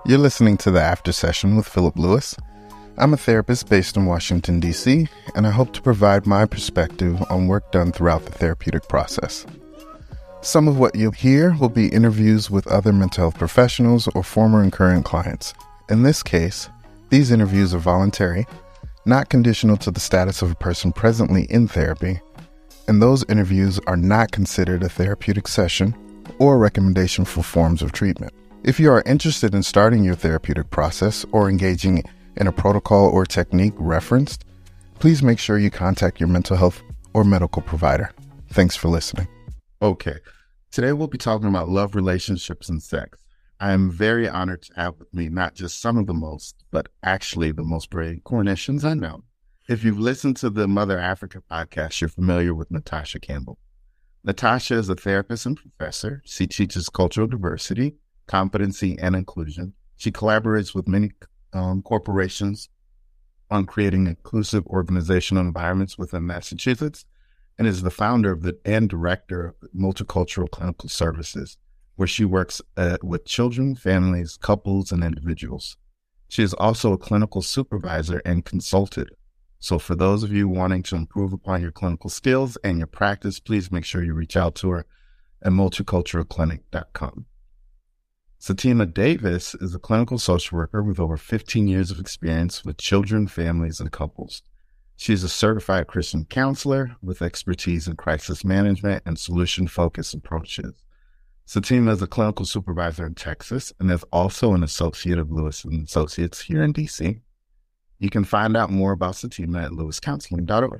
You're listening to The After Session with Philip Lewis. I'm a therapist based in Washington, D.C., and I hope to provide my perspective on work done throughout the therapeutic process. Some of what you'll hear will be interviews with other mental health professionals or former and current clients. In this case, these interviews are voluntary, not conditional to the status of a person presently in therapy, and those interviews are not considered a therapeutic session or a recommendation for forms of treatment. If you are interested in starting your therapeutic process or engaging in a protocol or technique referenced, please make sure you contact your mental health or medical provider. Thanks for listening. Okay, today we'll be talking about love, relationships, and sex. I am very honored to have with me not just some of the most, but actually the most brilliant clinicians I know. If you've listened to the Mother Africa podcast, you're familiar with Natasha Campbell. Natasha is a therapist and professor. She teaches cultural diversity, competency, and inclusion. She collaborates with many corporations on creating inclusive organizational environments within Massachusetts, and is the founder and director of Multicultural Clinical Services, where she works with children, families, couples, and individuals. She is also a clinical supervisor and consultant. So for those of you wanting to improve upon your clinical skills and your practice, please make sure you reach out to her at multiculturalclinic.com. Satima Davis is a clinical social worker with over 15 years of experience with children, families, and couples. She is a certified Christian counselor with expertise in crisis management and solution-focused approaches. Satima is a clinical supervisor in Texas and is also an associate of Lewis & Associates here in D.C. You can find out more about Satima at lewiscounseling.org.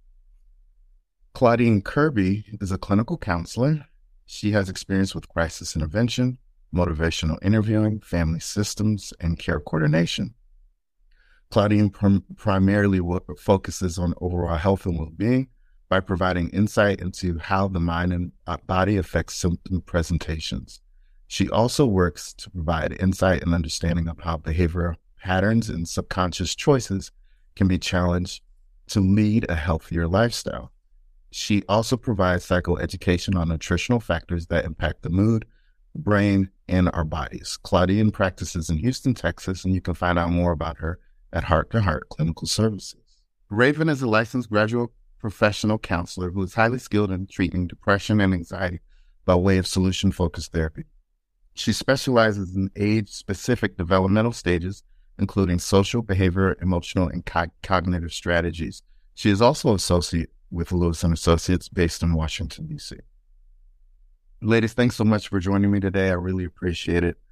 Claudine Kirby is a clinical counselor. She has experience with crisis intervention, motivational interviewing, family systems, and care coordination. Claudine primarily focuses on overall health and well-being by providing insight into how the mind and body affects symptom presentations. She also works to provide insight and understanding of how behavioral patterns and subconscious choices can be challenged to lead a healthier lifestyle. She also provides psychoeducation on nutritional factors that impact the mood, brain, and our bodies. Claudine practices in Houston, Texas, and you can find out more about her at Heart to Heart Clinical Services. Raven is a licensed graduate professional counselor who is highly skilled in treating depression and anxiety by way of solution-focused therapy. She specializes in age-specific developmental stages, including social, behavioral, emotional, and cognitive strategies. She is also an associate with Lewis & Associates based in Washington, D.C. Ladies, thanks so much for joining me today. I really appreciate it.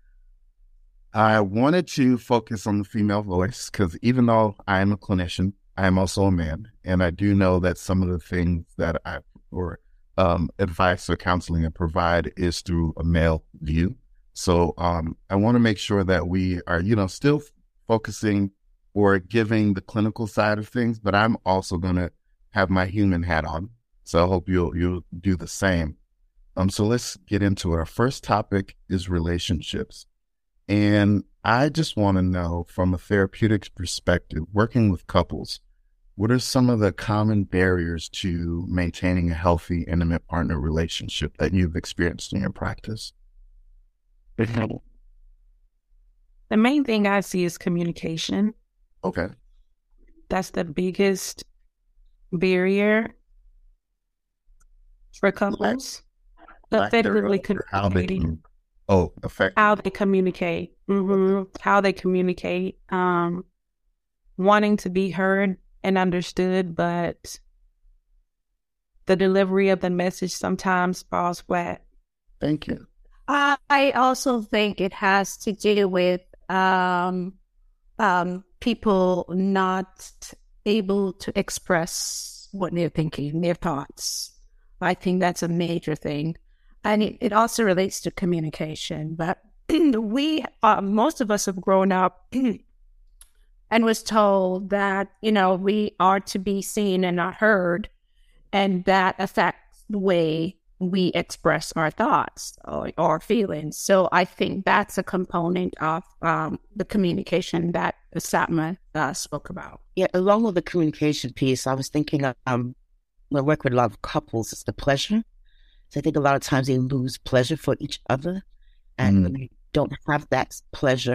I wanted to focus on the female voice because even though I am a clinician, I am also a man. And I do know that some of the things that advice or counseling I provide is through a male view. So I want to make sure that we are, still focusing or giving the clinical side of things, but I'm also going to have my human hat on. So I hope you'll do the same. So let's get into it. Our first topic is relationships. And I just want to know, from a therapeutic perspective, working with couples, what are some of the common barriers to maintaining a healthy, intimate partner relationship that you've experienced in your practice? The main thing I see is communication. Okay. That's the biggest barrier for couples. Effectively communicating. How they communicate. How they communicate. Wanting to be heard and understood, but the delivery of the message sometimes falls flat. Thank you. I also think it has to do with people not able to express what they're thinking, their thoughts. I think that's a major thing. And it also relates to communication. But most of us have grown up and was told that, we are to be seen and not heard. And that affects the way we express our thoughts or feelings. So I think that's a component of the communication that Satma spoke about. Yeah, along with the communication piece, I was thinking of, when I work with a lot of couples, it's the pleasure. So I think a lot of times they lose pleasure for each other. And when you don't have that pleasure,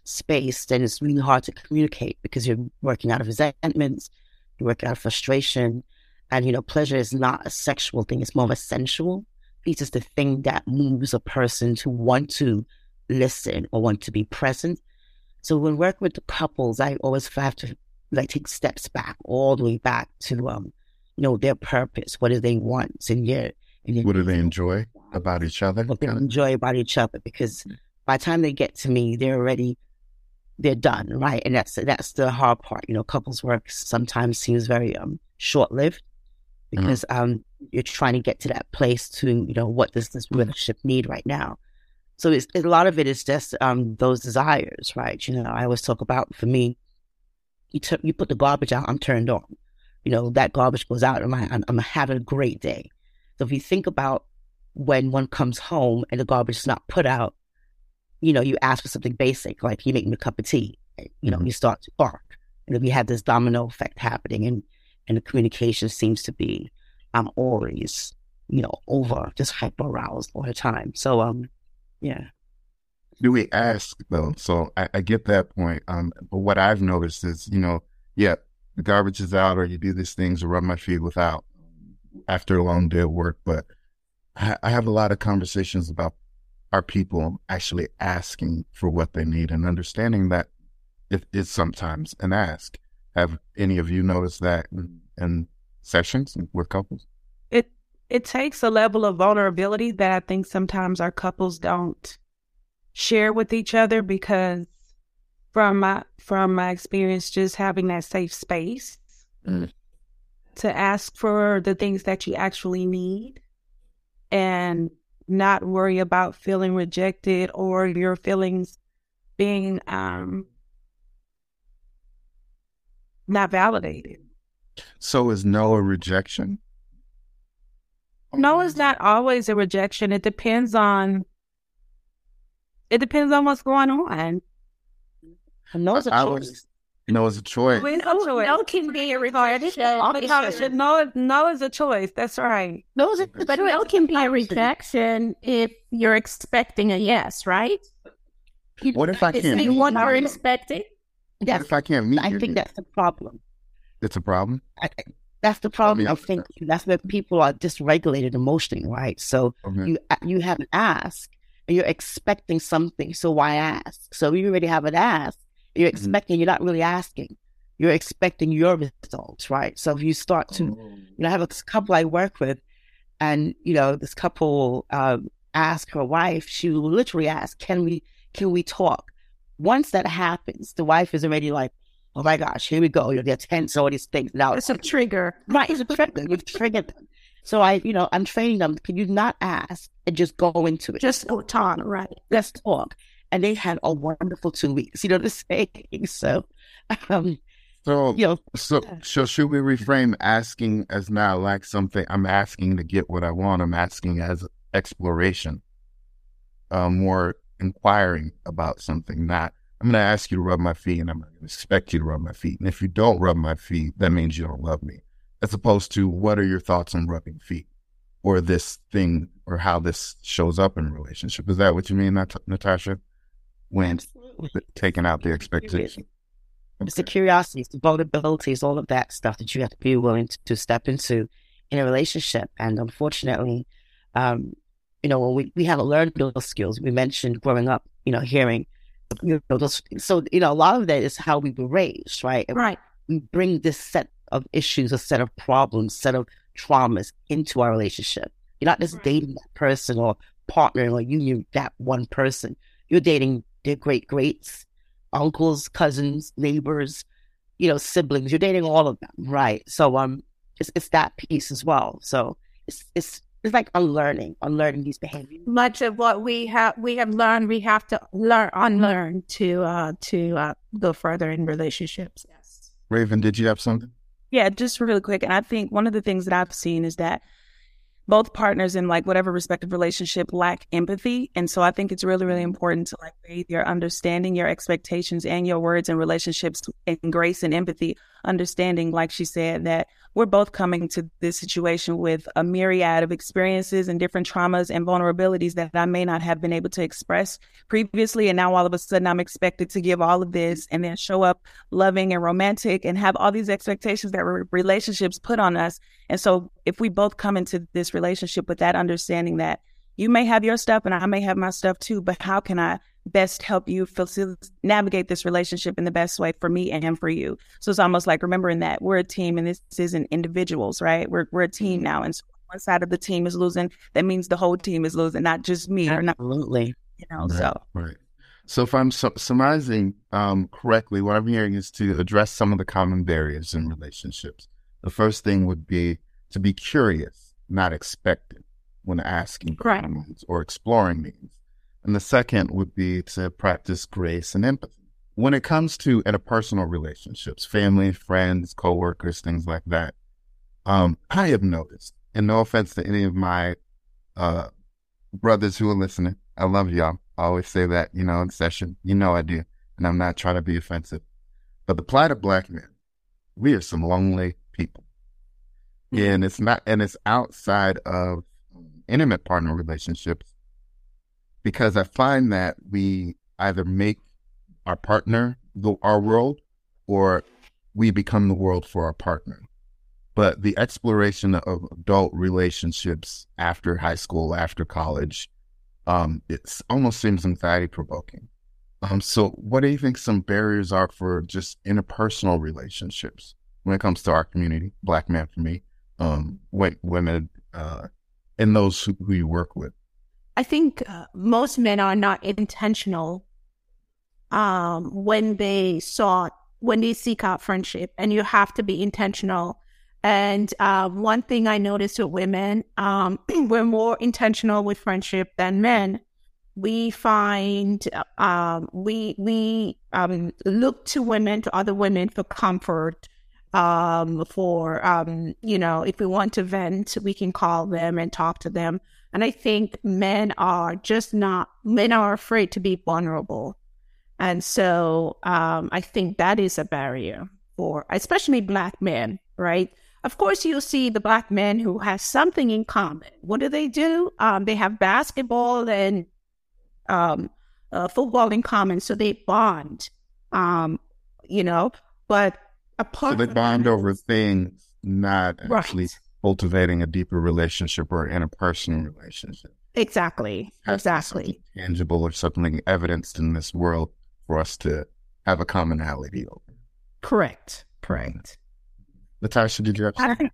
space, then it's really hard to communicate because you're working out of resentments, you're working out of frustration. And, pleasure is not a sexual thing. It's more of a sensual piece. It's the thing that moves a person to want to listen or want to be present. So when working with the couples, I always have to take steps back, all the way back to, their purpose. What do they want? What do they enjoy about each other? What they enjoy about each other, because by the time they get to me, they're done, right? And that's the hard part. Couples work sometimes seems very short-lived because you're trying to get to that place to, what does this relationship need right now? So a lot of it is just those desires, right? I always talk about, for me, you put the garbage out, I'm turned on. That garbage goes out, I'm having a great day. So if you think about when one comes home and the garbage is not put out, you ask for something basic, like, you make me a cup of tea. You start to bark. And we have this domino effect happening, and the communication seems to be always, over, just hyper aroused all the time. So, yeah. Do we ask, though? So I get that point. But what I've noticed is, the garbage is out, or you do these things, or rub my feet without after a long day of work. But I have a lot of conversations about our people actually asking for what they need and understanding that it is sometimes an ask. Have any of you noticed that in sessions with couples? It takes a level of vulnerability that I think sometimes our couples don't share with each other, because from my experience, just having that safe space to ask for the things that you actually need and not worry about feeling rejected or your feelings being not validated. So is no a rejection? No is not always a rejection. It depends on what's going on. No is a choice. No is a choice. No can be a rejection. No is a choice. That's right. But no can be a rejection if you're expecting a yes, right? What if I can't? Is what you're expecting? What if I can't meet you? I think that's the problem. It's a problem? That's the problem. I think that's where people are dysregulated emotionally, right? So you have an ask, and you're expecting something, so why ask? So you already have an ask, you're expecting, you're not really asking. You're expecting your results, right? So if you start to, I have a couple I work with, and, this couple ask her wife, she will literally ask, can we talk? Once that happens, the wife is already like, oh my gosh, here we go. They're tense, all these things. Now it's a trigger. Right, it's a trigger. You've triggered them. So I'm training them. Can you not ask and just go into it? Just go talk, right? Let's talk. And they had a wonderful 2 weeks. You know what I'm saying? So, so should we reframe asking as not like something I'm asking to get what I want? I'm asking as exploration, more inquiring about something, not I'm going to ask you to rub my feet, and I'm going to expect you to rub my feet. And if you don't rub my feet, that means you don't love me. As opposed to, what are your thoughts on rubbing feet, or this thing, or how this shows up in a relationship? Is that what you mean, Natasha? When taking out the expectation. It's the curiosities, the vulnerabilities, all of that stuff that you have to be willing to step into in a relationship. And unfortunately, when we haven't learned those skills. We mentioned growing up, hearing. So, a lot of that is how we were raised, right? Right. We bring this set of issues, a set of problems, set of traumas into our relationship. You're not just dating that person or partnering or union that one person. You're dating their great-greats, uncles, cousins, neighbors, siblings. You're dating all of them, right? So, it's that piece as well. So it's like unlearning these behaviors. Much of what we have learned, we have to unlearn to go further in relationships. Yes. Raven, did you have something? Yeah, just really quick. And I think one of the things that I've seen is that both partners in whatever respective relationship lack empathy. And so I think it's really, really important to bathe your understanding, your expectations, and your words and relationships in grace and empathy understanding, like she said, that we're both coming to this situation with a myriad of experiences and different traumas and vulnerabilities that I may not have been able to express previously. And now all of a sudden I'm expected to give all of this and then show up loving and romantic and have all these expectations that relationships put on us. And so if we both come into this relationship with that understanding that you may have your stuff and I may have my stuff too, but how can I best help you navigate this relationship in the best way for me and for you? So it's almost like remembering that we're a team and this isn't individuals, right? We're a team now. And so one side of the team is losing, that means the whole team is losing, not just me. Absolutely. Or not, Right. So if I'm surmising correctly, what I'm hearing is to address some of the common barriers in relationships. The first thing would be to be curious, not expectant when asking for needs or exploring needs. And the second would be to practice grace and empathy. When it comes to interpersonal relationships, family, friends, coworkers, things like that, I have noticed, and no offense to any of my brothers who are listening, I love y'all. I always say that, in session, I do, and I'm not trying to be offensive. But the plight of Black men, we are some lonely people. And it's outside of intimate partner relationships, because I find that we either make our partner our world or we become the world for our partner. But the exploration of adult relationships after high school, after college, it almost seems anxiety provoking. So what do you think some barriers are for just interpersonal relationships when it comes to our community, Black men for me, women, and those who you work with? I think most men are not intentional when they seek out friendship, and you have to be intentional. And one thing I noticed with women, we're more intentional with friendship than men. We find we look to women, to other women for comfort. If we want to vent, we can call them and talk to them. And I think men are afraid to be vulnerable. And so I think that is a barrier for especially Black men, right? Of course, you'll see the Black men who have something in common. What do? They have basketball and football in common, so they bond, but apart so they bond over things, not actually cultivating a deeper relationship or interpersonal relationship. Exactly. Tangible or something evidenced in this world for us to have a commonality over. Correct. Natasha, did you have something?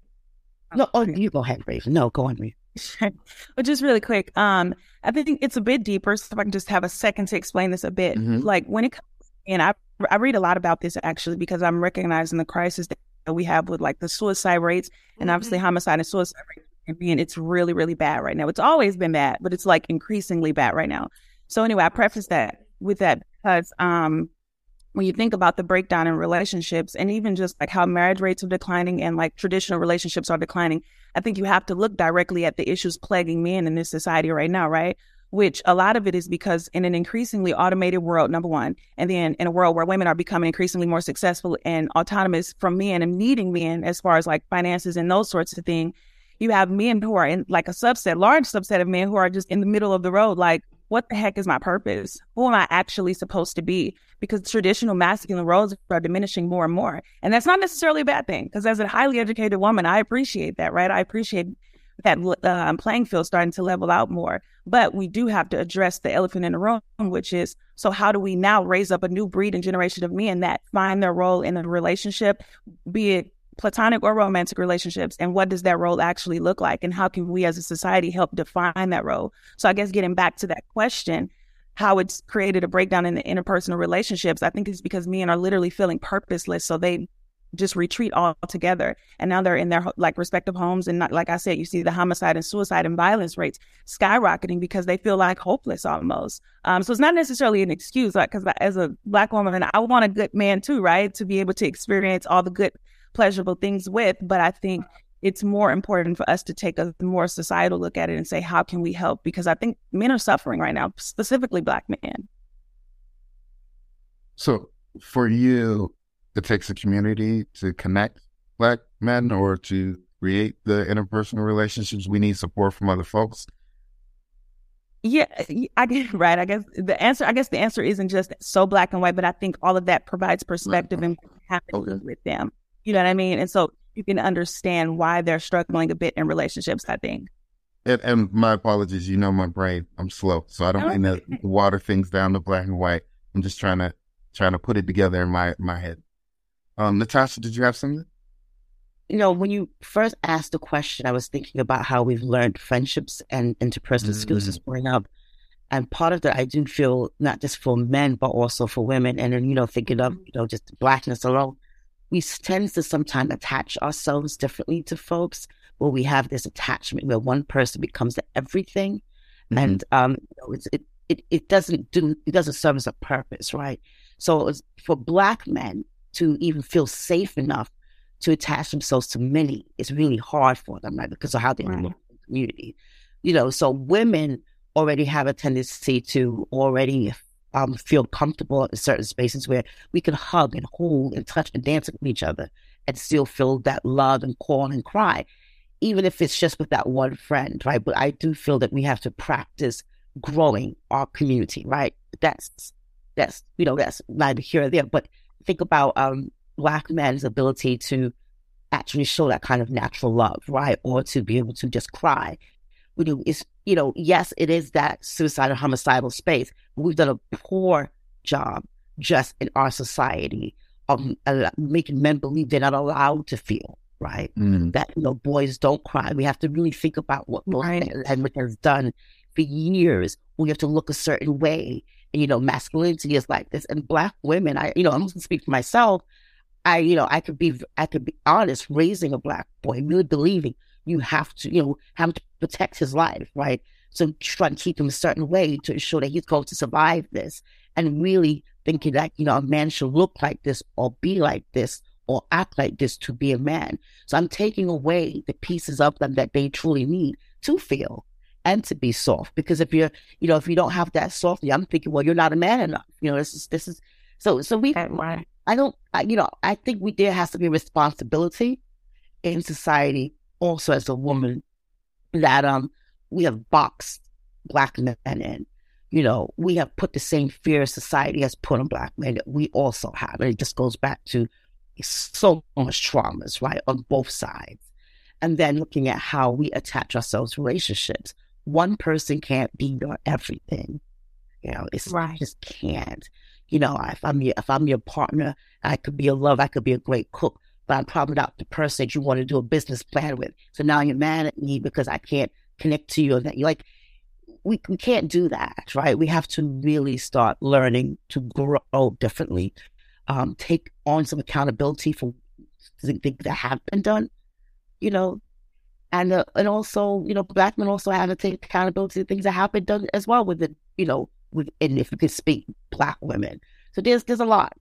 You go ahead, Raven. No, go on, Raven. Well, just really quick, I think it's a bit deeper, so if I can just have a second to explain this a bit. Mm-hmm. Like when it comes, and I read a lot about this actually because I'm recognizing the crisis that we have with like the suicide rates and obviously homicide and suicide rates. And it's really, really bad right now. It's always been bad, but it's like increasingly bad right now. So anyway, I preface that with that because when you think about the breakdown in relationships and even just like how marriage rates are declining and like traditional relationships are declining, I think you have to look directly at the issues plaguing men in this society right now, right? Which a lot of it is because in an increasingly automated world, number one, and then in a world where women are becoming increasingly more successful and autonomous from men and needing men as far as like finances and those sorts of things, you have men who are in like a large subset of men who are just in the middle of the road, like, what the heck is my purpose? Who am I actually supposed to be? Because traditional masculine roles are diminishing more and more. And that's not necessarily a bad thing, because as a highly educated woman, I appreciate that, right? I appreciate that playing field starting to level out more. But we do have to address the elephant in the room, which is, so how do we now raise up a new breed and generation of men that find their role in a relationship, be it platonic or romantic relationships, and what does that role actually look like? And how can we as a society help define that role? So I guess getting back to that question, how it's created a breakdown in the interpersonal relationships, I think it's because men are literally feeling purposeless. So they just retreat altogether. And now they're in their like respective homes. And not, like I said, you see the homicide and suicide and violence rates skyrocketing because they feel like hopeless almost. So it's not necessarily an excuse, like, because as a Black woman, I want a good man too, right? To be able to experience all the good, pleasurable things with. But I think it's more important for us to take a more societal look at it and say, how can we help? Because I think men are suffering right now, specifically Black men. So for you, it takes a community to connect Black men or to create the interpersonal relationships. We need support from other folks. Yeah, I get right. I guess the answer isn't just so black and white, but I think all of that provides perspective and what's happening with them. You know what I mean? And so you can understand why they're struggling a bit in relationships, I think. And my apologies, you know my brain, I'm slow, so I don't mean to water things down to black and white. I'm just trying to put it together in my head. Natasha, did you have something? You know, when you first asked the question, I was thinking about how we've learned friendships and interpersonal skills as growing up. And part of that, I do feel not just for men, but also for women. And then, you know, thinking of, you know, just blackness alone, we tend to sometimes attach ourselves differently to folks where we have this attachment where one person becomes the everything. And, you know, it doesn't serve as a purpose, right? So it's for Black men to even feel safe enough to attach themselves to many, it's really hard for them, right? Because of how they look in the community. You know, so women already have a tendency to already feel comfortable in certain spaces where we can hug and hold and touch and dance with each other and still feel that love and call and cry, even if it's just with that one friend, right? But I do feel that we have to practice growing our community, right? That's you know, that's neither here or there. But think about Black men's ability to actually show that kind of natural love, right? Or to be able to just cry. It's, you know, yes, it is that suicidal, homicidal space. But we've done a poor job just in our society of making men believe they're not allowed to feel, right? That, you know, boys don't cry. We have to really think about what Henrik has done for years. We have to look a certain way. And, you know, masculinity is like this. And Black women, I'm going to speak for myself. I could be honest, raising a Black boy, really believing you have to protect his life, right? So try to keep him a certain way to ensure that he's going to survive this, and really thinking that, you know, a man should look like this or be like this or act like this to be a man. So I'm taking away the pieces of them that they truly need to feel and to be soft. Because if you don't have that softness, I'm thinking, well, you're not a man enough. You know, this is so we. I think there has to be a responsibility in society also as a woman that we have boxed Black men in. You know, we have put the same fear society has put on Black men that we also have. And it just goes back to so much traumas, right, on both sides. And then looking at how we attach ourselves to relationships. One person can't be your everything. You know, it just can't. You know, if I'm your partner, I could be a love, I could be a great cook, but I'm probably not the person that you want to do a business plan with. So now you're mad at me because I can't connect to you. And that you're like, we can't do that, right? We have to really start learning to grow differently, take on some accountability for things that have been done, you know, and also, you know, Black men also have to take accountability for things that have been done as well with it, you know, and if you could speak, Black women. So there's a lot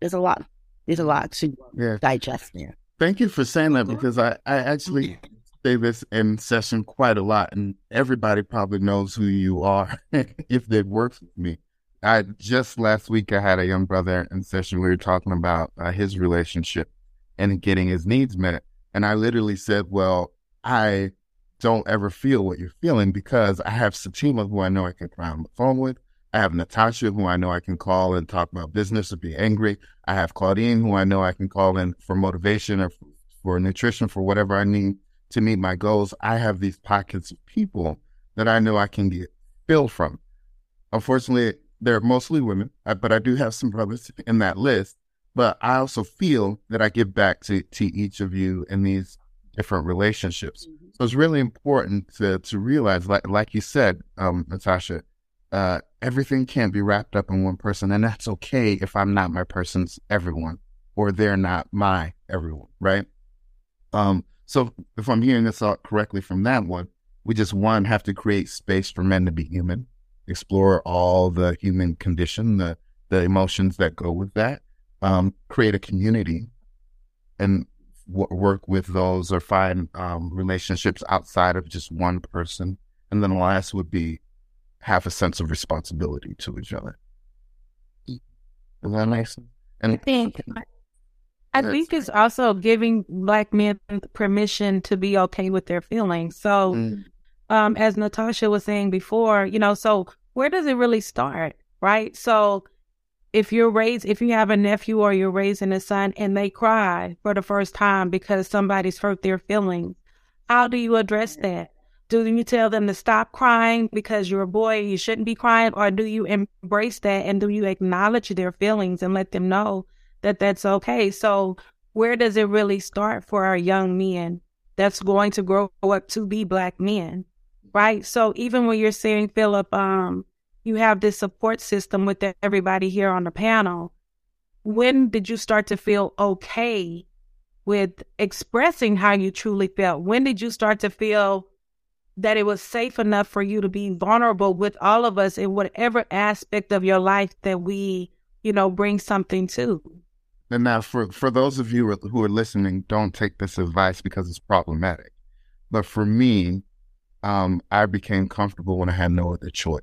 to digest there. Thank you for saying that, because I actually say this in session quite a lot, and everybody probably knows who you are if they've worked with me. Just last week, I had a young brother in session. We were talking about his relationship and getting his needs met. And I literally said, well, I don't ever feel what you're feeling because I have Satima, who I know I can cry on the phone with. I have Natasha, who I know I can call and talk about business or be angry. I have Claudine, who I know I can call in for motivation or for nutrition, for whatever I need to meet my goals. I have these pockets of people that I know I can get filled from. Unfortunately, they're mostly women, but I do have some brothers in that list. But I also feel that I give back to each of you in these different relationships. So it's really important to realize, like you said, Natasha, everything can't be wrapped up in one person, and that's okay if I'm not my person's everyone, or they're not my everyone, right? So if I'm hearing this out correctly from that one, we just, one, have to create space for men to be human, explore all the human condition, the emotions that go with that, create a community, and work with those or find relationships outside of just one person. And then the last would be have a sense of responsibility to each other. Is that nice? And I think it's also giving Black men permission to be okay with their feelings. So, as Natasha was saying before, so where does it really start, right? So if you have a nephew or you're raising a son and they cry for the first time because somebody's hurt their feelings, how do you address that? Do you tell them to stop crying because you're a boy, you shouldn't be crying? Or do you embrace that and do you acknowledge their feelings and let them know that that's okay? So where does it really start for our young men that's going to grow up to be Black men, right? So even when you're saying, Philip, you have this support system with everybody here on the panel, when did you start to feel okay with expressing how you truly felt? When did you start to feel that it was safe enough for you to be vulnerable with all of us in whatever aspect of your life that we, bring something to? And now for those of you who are listening, don't take this advice because it's problematic. But for me, I became comfortable when I had no other choice.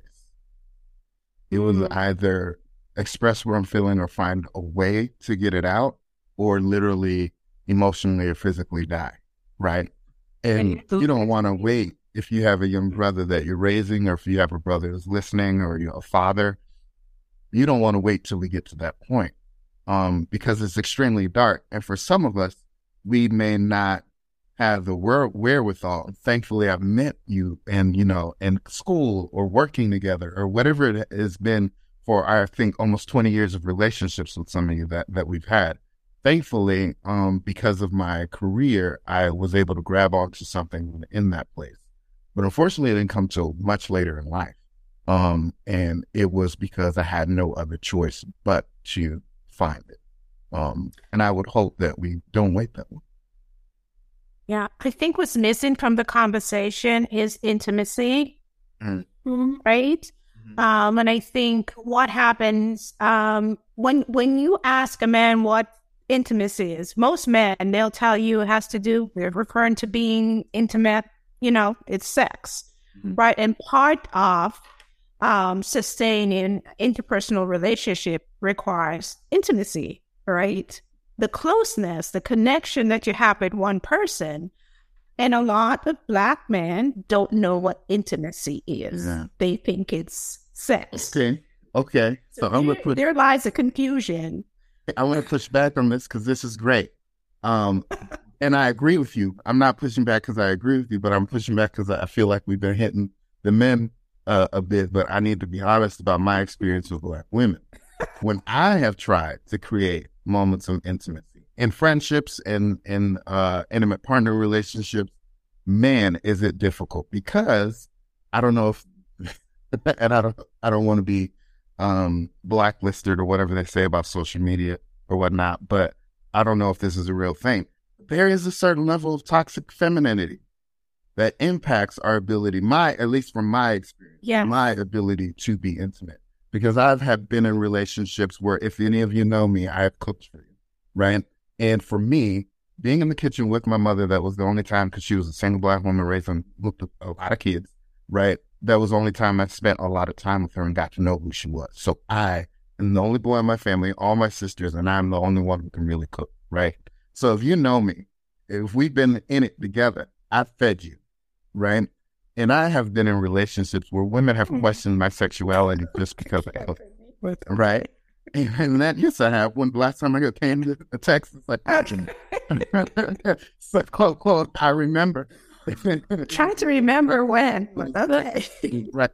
It was either express what I'm feeling or find a way to get it out, or literally emotionally or physically die, right? And you don't want to wait. If you have a young brother that you're raising, or if you have a brother who's listening, or you're a father, you don't want to wait till we get to that point, because it's extremely dark. And for some of us, we may not have the wherewithal. Thankfully, I've met you and, in school or working together or whatever it has been for, I think, almost 20 years of relationships with some of you that we've had. Thankfully, because of my career, I was able to grab onto something in that place. But unfortunately, it didn't come till much later in life. And it was because I had no other choice but to find it. And I would hope that we don't wait that long. Yeah, I think what's missing from the conversation is intimacy, right? And I think what happens when you ask a man what intimacy is, most men, they'll tell you it has to do with referring to being intimate, it's sex, right? And part of sustaining interpersonal relationship requires intimacy, right? The closeness, the connection that you have with one person. And a lot of Black men don't know what intimacy is. Yeah. They think it's sex. Okay. So there lies a confusion. I want to push back on this because this is great. And I agree with you. I'm not pushing back because I agree with you, but I'm pushing back because I feel like we've been hitting the men a bit. But I need to be honest about my experience with Black women. When I have tried to create moments of intimacy in friendships and in intimate partner relationships, man, is it difficult, because I don't know if, and I don't want to be blacklisted or whatever they say about social media or whatnot, but I don't know if this is a real thing. There is a certain level of toxic femininity that impacts our ability, at least from my experience, my ability to be intimate. Because I've been in relationships where, if any of you know me, I have cooked for you, right? And for me, being in the kitchen with my mother, that was the only time, because she was a single Black woman raising a lot of kids, right? That was the only time I spent a lot of time with her and got to know who she was. So I am the only boy in my family, all my sisters, and I'm the only one who can really cook, right? So if you know me, if we've been in it together, I've fed you, right? And I have been in relationships where women have questioned my sexuality just because I cook, right? And that used to happen. When last time I came to Texas, like, so quote, I remember. Trying to remember when. Right.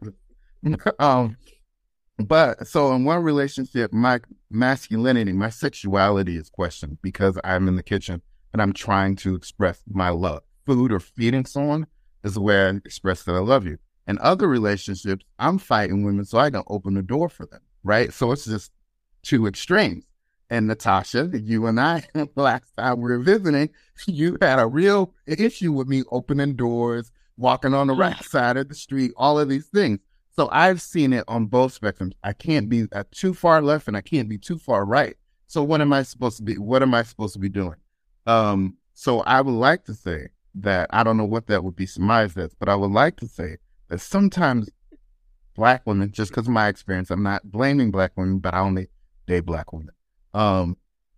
But so in one relationship, my masculinity, my sexuality is questioned because I'm in the kitchen and I'm trying to express my love. Food or feeding someone is the way I express that I love you. In other relationships, I'm fighting women so I can open the door for them, right? So it's just two extremes. And Natasha, you and I, the last time we were visiting, you had a real issue with me opening doors, walking on the right side of the street, all of these things. So I've seen it on both spectrums. I can't be too far left and I can't be too far right. So what am I supposed to be doing? So I would like to say that, I don't know what that would be surmised as, but I would like to say that sometimes Black women, just because of my experience, I'm not blaming Black women, but I only date Black women.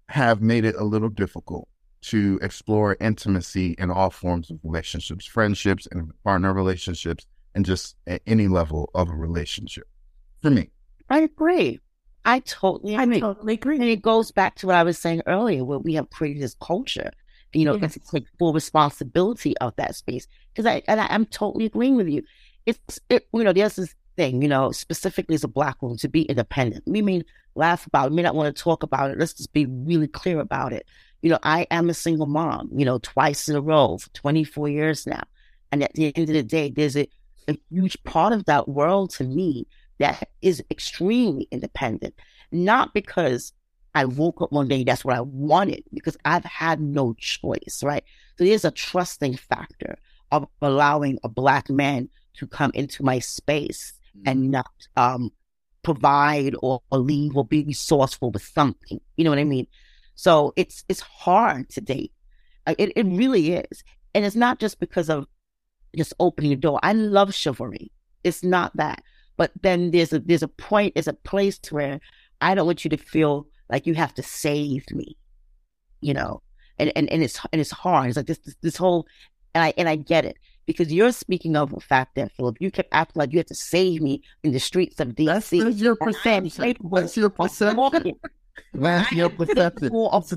have made it a little difficult to explore intimacy in all forms of relationships, friendships and partner relationships, and just at any level of a relationship. For me. I agree. I totally agree. And it goes back to what I was saying earlier, where we have created this culture, to take full responsibility of that space. Because I'm totally agreeing with you. There's this thing, specifically as a Black woman, to be independent. We may laugh about it, we may not want to talk about it. Let's just be really clear about it. I am a single mom, twice in a row for 24 years now. And at the end of the day, there's a huge part of that world to me that is extremely independent. Not because I woke up one day, that's what I wanted, because I've had no choice, right? So there's a trusting factor of allowing a Black man to come into my space and not provide or leave or be resourceful with something. You know what I mean? So it's hard to date. It really is. And it's not just because of just opening the door. I love chivalry. It's not that. But then there's a point, there's a place where I don't want you to feel like you have to save me, and it's hard. It's like this whole, and I get it, because you're speaking of the fact that, Philip, you kept acting like you had to save me in the streets of DC. That's your perception. That's your perception. That's your perception.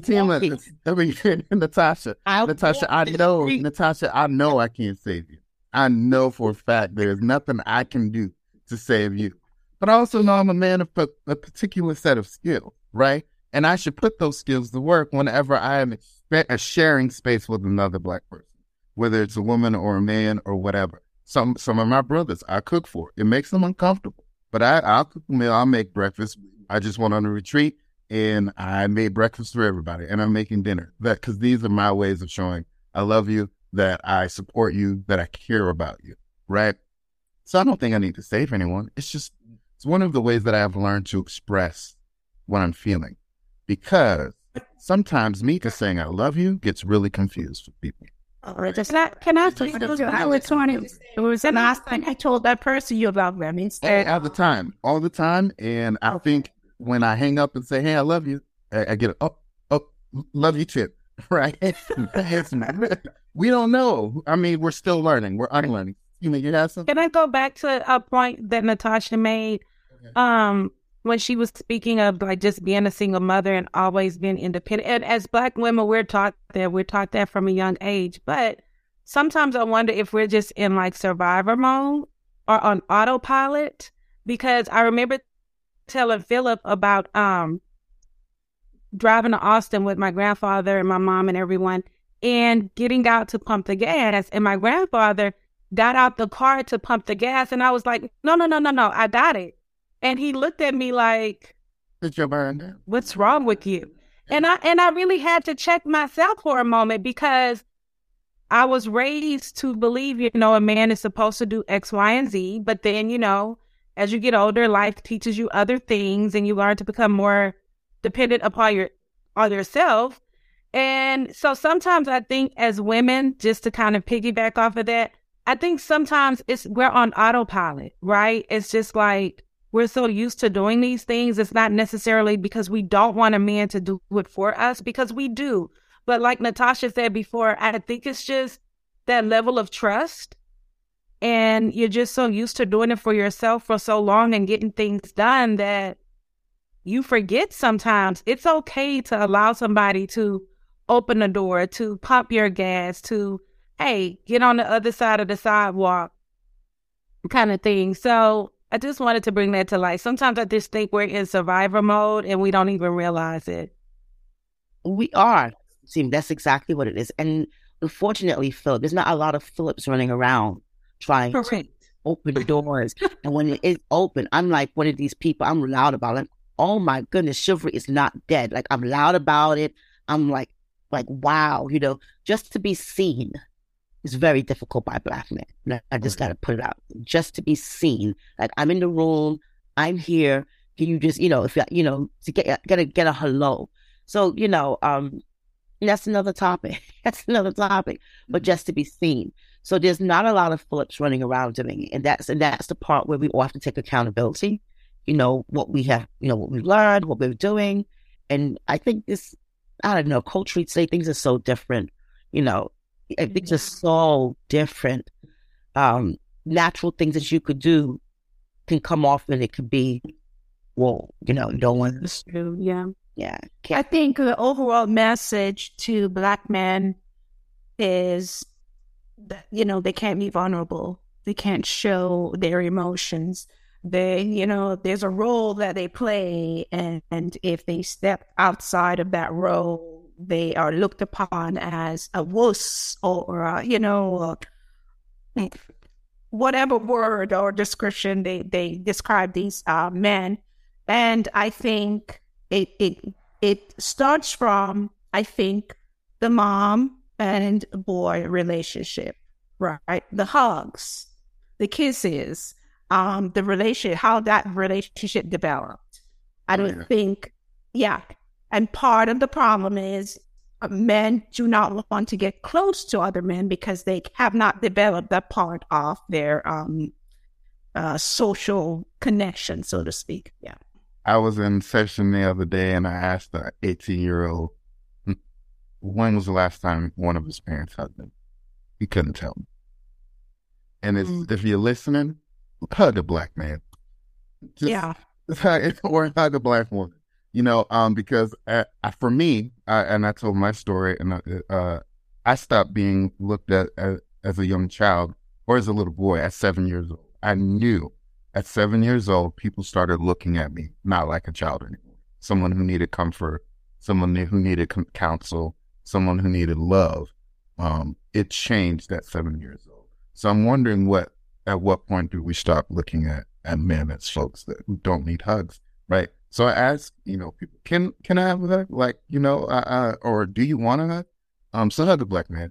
Natasha, I know I can't save you. I know for a fact there's nothing I can do to save you. But I also know I'm a man of a particular set of skills, right? And I should put those skills to work whenever I am sharing space with another Black person, whether it's a woman or a man or whatever. Some of my brothers I cook for. It makes them uncomfortable, but I'll cook a meal. I'll make breakfast. I just went on a retreat and I made breakfast for everybody, and I'm making dinner. Because these are my ways of showing I love you, that I support you, that I care about you, right? So I don't think I need to save anyone. It's one of the ways that I have learned to express what I'm feeling. Because sometimes me just saying I love you gets really confused for people. Can I say it was the last time I told that person you love them instead. All the time. And I think when I hang up and say, hey, I love you, I get love you too. Right? We don't know. I mean, we're still learning. We're unlearning. You have something? Can I go back to a point that Natasha made? Okay. When she was speaking of like just being a single mother and always being independent. And as Black women, we're taught that from a young age. But sometimes I wonder if we're just in like survivor mode or on autopilot. Because I remember telling Philip about driving to Austin with my grandfather and my mom and everyone, and getting out to pump the gas. And my grandfather got out the car to pump the gas, and I was like, no, I got it. And he looked at me like, what's wrong with you? And I really had to check myself for a moment, because I was raised to believe, a man is supposed to do X, Y, and Z. But then, as you get older, life teaches you other things, and you learn to become more dependent upon yourself. And so sometimes I think as women, just to kind of piggyback off of that, I think sometimes we're on autopilot, right? It's just like we're so used to doing these things. It's not necessarily because we don't want a man to do it for us, because we do. But like Natasha said before, I think it's just that level of trust. And you're just so used to doing it for yourself for so long and getting things done that you forget sometimes it's okay to allow somebody to open the door, to pump your gas, to, hey, get on the other side of the sidewalk kind of thing. So I just wanted to bring that to light. Sometimes I just think we're in survivor mode and we don't even realize it. We are. See, that's exactly what it is. And unfortunately, Philip, there's not a lot of Philips running around trying to open the doors. And when it is open, I'm like one of these people, I'm loud about it. Oh my goodness, chivalry is not dead. Like, I'm loud about it. I'm like, wow, just to be seen is very difficult by Black men. I just got to put it out. Just to be seen. Like, I'm in the room, I'm here. Can you just, if to get a hello. So, that's another topic. But just to be seen. So there's not a lot of Philips running around doing it. And that's the part where we often take accountability. What we have, what we've learned, what we're doing. And I think I don't know, culturally today, things are so different. You know, things are so different. Natural things that you could do can come off and it could be, well, you know, no one's. Yeah. Yeah. I think the overall message to Black men is that, you know, they can't be vulnerable. They can't show their emotions. They, you know, there's a role that they play, and if they step outside of that role, they are looked upon as a wuss or you know, whatever word or description they describe these men. And I think it starts from, I think, the mom and boy relationship, right? The hugs, the kisses, the relationship, how that relationship developed. I don't think, And part of the problem is men do not want to get close to other men because they have not developed that part of their social connection, so to speak. Yeah. I was in session the other day and I asked the 18-year-old, when was the last time one of his parents hugged him? He couldn't tell me. And if you're listening, hug a Black man. Or hug a Black woman. You know, because for me, and I told my story, and I stopped being looked at as a young child or as a little boy at 7 years old. I knew at 7 years old, people started looking at me not like a child anymore. Someone who needed comfort, someone who needed counsel, someone who needed love. It changed at 7 years old. So I'm wondering at what point do we stop looking at men as folks who don't need hugs, right? So I ask, you know, people, can I have a hug? Like, you know, or do you want a hug? So hug a Black man.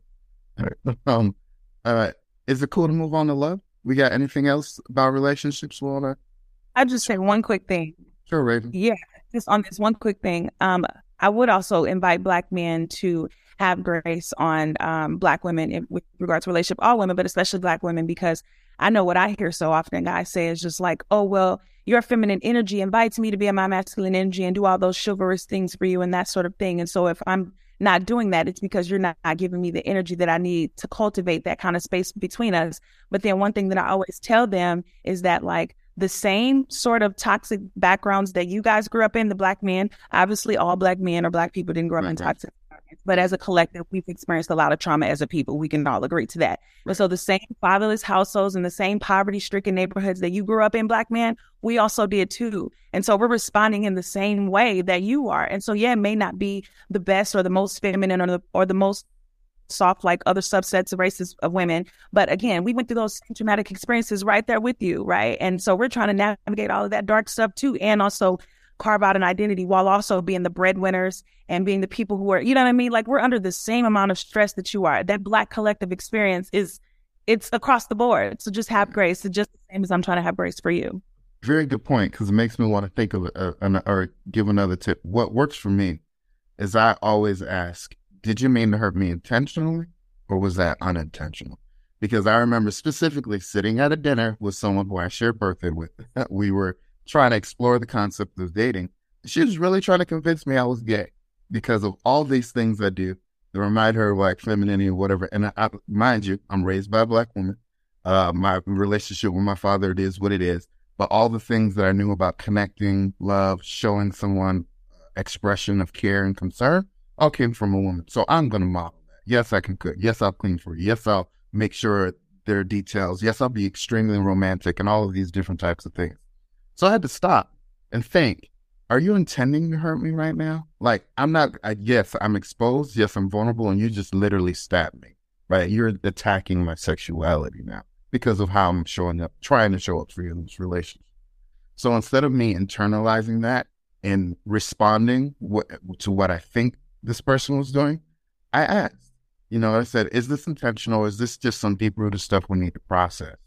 Is it cool to move on to love? We got anything else about relationships, Walter? I'll just say one quick thing. Sure, Raven. Yeah, just on this one quick thing. I would also invite Black men to have grace on Black women with regards to relationship, all women, but especially Black women, because I know what I hear so often guys say is just like, oh, well, your feminine energy invites me to be in my masculine energy and do all those chivalrous things for you and that sort of thing. And so if I'm not doing that, it's because you're not giving me the energy that I need to cultivate that kind of space between us. But then one thing that I always tell them is that, like, the same sort of toxic backgrounds that you guys grew up in, the Black men, obviously all Black men or Black people didn't grow up in toxic environments, but as a collective, we've experienced a lot of trauma as a people. We can all agree to that. But so the same fatherless households and the same poverty-stricken neighborhoods that you grew up in, Black men, we also did too. And so we're responding in the same way that you are. And so, yeah, it may not be the best or the most feminine or the most soft like other subsets of races of women. But again, we went through those same traumatic experiences right there with you, right? And so we're trying to navigate all of that dark stuff too, and also carve out an identity while also being the breadwinners and being the people who are, you know what I mean? Like, we're under the same amount of stress that you are. That Black collective experience it's across the board. So just have grace. It's just the same as I'm trying to have grace for you. Very good point, because it makes me want to think of or give another tip. What works for me is I always ask, did you mean to hurt me intentionally, or was that unintentional? Because I remember specifically sitting at a dinner with someone who I shared birthday with. We were trying to explore the concept of dating. She was really trying to convince me I was gay because of all these things I do that remind her of like femininity or whatever. And I, mind you, I'm raised by a Black woman. My relationship with my father, it is what it is. But all the things that I knew about connecting, love, showing someone expression of care and concern, all came from a woman. So I'm going to model that. Yes, I can cook. Yes, I'll clean for you. Yes, I'll make sure there are details. Yes, I'll be extremely romantic and all of these different types of things. So I had to stop and think, are you intending to hurt me right now? Like, yes, I'm exposed. Yes, I'm vulnerable. And you just literally stabbed me, right? You're attacking my sexuality now because of how I'm showing up, trying to show up for you in this relationship. So instead of me internalizing that and responding to what I think this person was doing, I asked, I said, is this intentional? Or is this just some deep rooted stuff we need to process?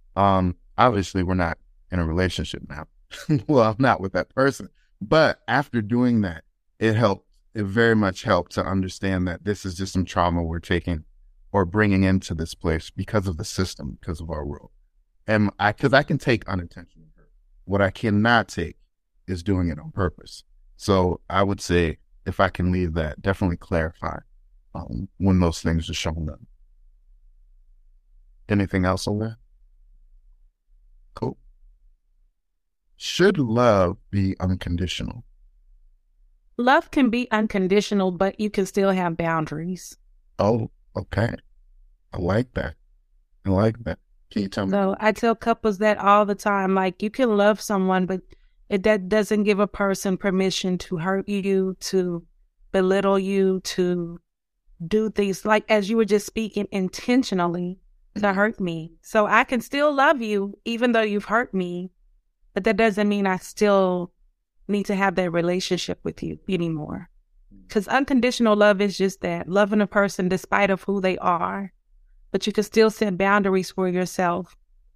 Obviously we're not in a relationship now. Well, I'm not with that person, but after doing that, it very much helped to understand that this is just some trauma we're taking or bringing into this place because of the system, because of our world. And because I can take unintentional hurt. What I cannot take is doing it on purpose. So I would say, if I can leave that, definitely clarify when those things are shown up. Anything else on that? Cool. Should love be unconditional? Love can be unconditional, but you can still have boundaries. Oh, okay. I like that. I like that. Can you tell me? So I tell couples that all the time, like, you can love someone, but that doesn't give a person permission to hurt you, to belittle you, to do things like, as you were just speaking, intentionally to hurt me. So I can still love you even though you've hurt me, but that doesn't mean I still need to have that relationship with you anymore. Because unconditional love is just that, loving a person despite of who they are, but you can still set boundaries for yourself.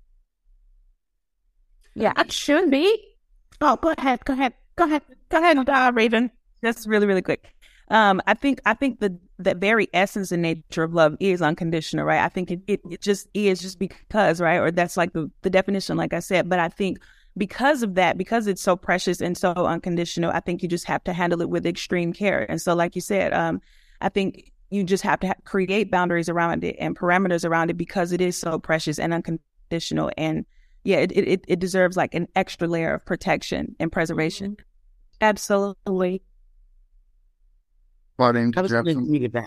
Yeah, it should be. Oh, go ahead, Raven. Just really, really quick. I think the very essence and nature of love is unconditional, right? I think it just is, just because, right? Or that's like the definition, like I said. But I think because of that, because it's so precious and so unconditional, I think you just have to handle it with extreme care. And so, like you said, I think you just have to create boundaries around it and parameters around it because it is so precious and unconditional. And yeah, it deserves like an extra layer of protection and preservation. Absolutely. Claudine, I was going to agree with that.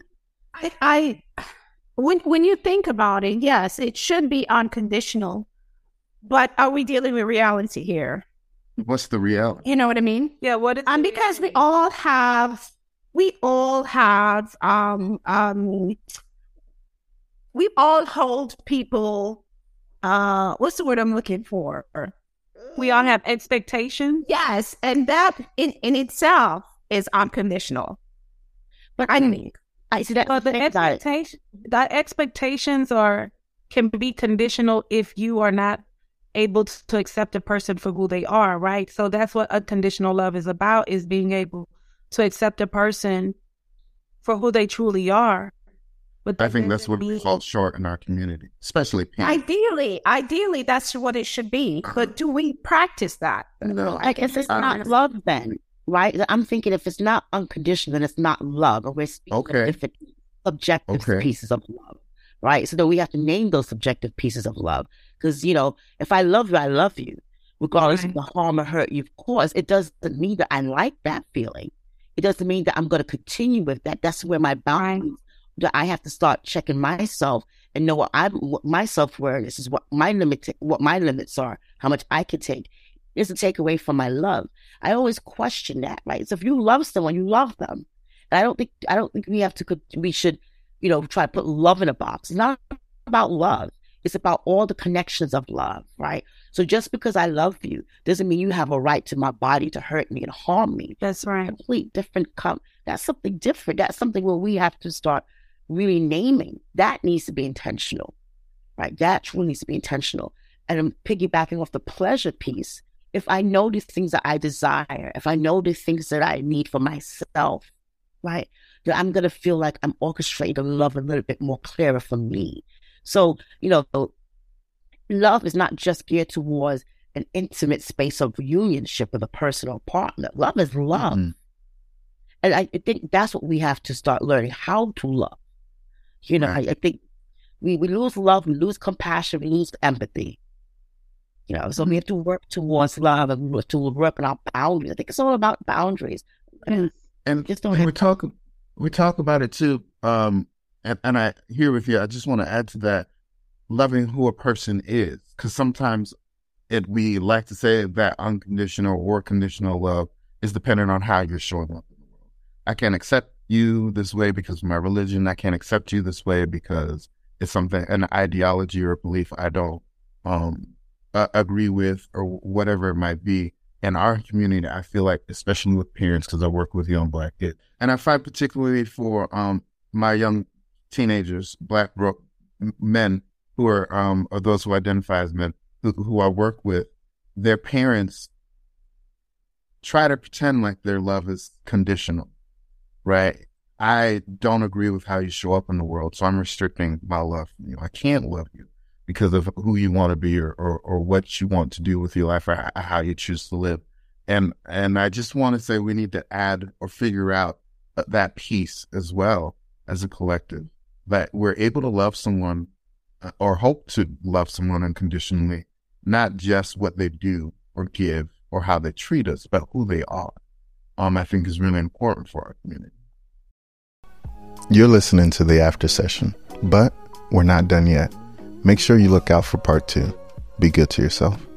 When you think about it, yes, it should be unconditional. But are we dealing with reality here? what's the reality? You know what I mean? Yeah, what is Because we all have we all hold people, what's the word I'm looking for? we all have expectations. Yes, and that in itself is unconditional. But I mean, I see that. But the expectations can be conditional if you are not able to accept a person for who they are, right? So that's what unconditional love is about, is being able to accept a person for who they truly are. But I think that's what we fall short in our community, especially parents. Ideally, that's what it should be. But do we practice that? No, I guess it's not love then, right? I'm thinking if it's not unconditional, then it's not love. Or we're speaking of different subjective pieces of love, right? So then we have to name those subjective pieces of love. Because, if I love you, I love you. Regardless of the harm or hurt you've caused, it doesn't mean that I like that feeling. It doesn't mean that I'm going to continue with that. That's where my boundaries, that I have to start checking myself and know what my self-awareness is, what my limits are, how much I can take. It doesn't take away from my love. I always question that, right? So if you love someone, you love them. And I don't think we should, try to put love in a box. It's not about love. It's about all the connections of love, right? So just because I love you doesn't mean you have a right to my body to hurt me and harm me. That's right. Complete different. That's something different. That's something where we have to start really naming. That needs to be intentional, right? That truly needs to be intentional. And I'm piggybacking off the pleasure piece. If I know the things that I desire, if I know the things that I need for myself, right, then I'm going to feel like I'm orchestrating love a little bit more clearer for me. So, love is not just geared towards an intimate space of unionship with a person or partner. Love is love. Mm-hmm. And I think that's what we have to start learning, how to love. I think we lose love, we lose compassion, we lose empathy. So we have to work towards love and to work on our boundaries. I think it's all about boundaries. And just we talk about it too. And I hear with you, I just want to add to that, loving who a person is. Because sometimes we like to say that unconditional or conditional love is dependent on how you're showing up in the world. I can't accept you this way because of my religion. I can't accept you this way because it's an ideology or a belief I don't agree with, or whatever it might be. In our community, I feel like, especially with parents, because I work with young Black kids, and I find particularly for my young teenagers, Black men who are or those who identify as men, who I work with, their parents try to pretend like their love is conditional, right? I don't agree with how you show up in the world, so I'm restricting my love from you. I can't love you because of who you want to be or what you want to do with your life, or how you choose to live. And I just want to say we need to add or figure out that piece as well as a collective, that we're able to love someone or hope to love someone unconditionally, not just what they do or give or how they treat us, but who they are, I think is really important for our community. You're listening to the After Session, but we're not done yet. Make sure you look out for part 2. Be good to yourself.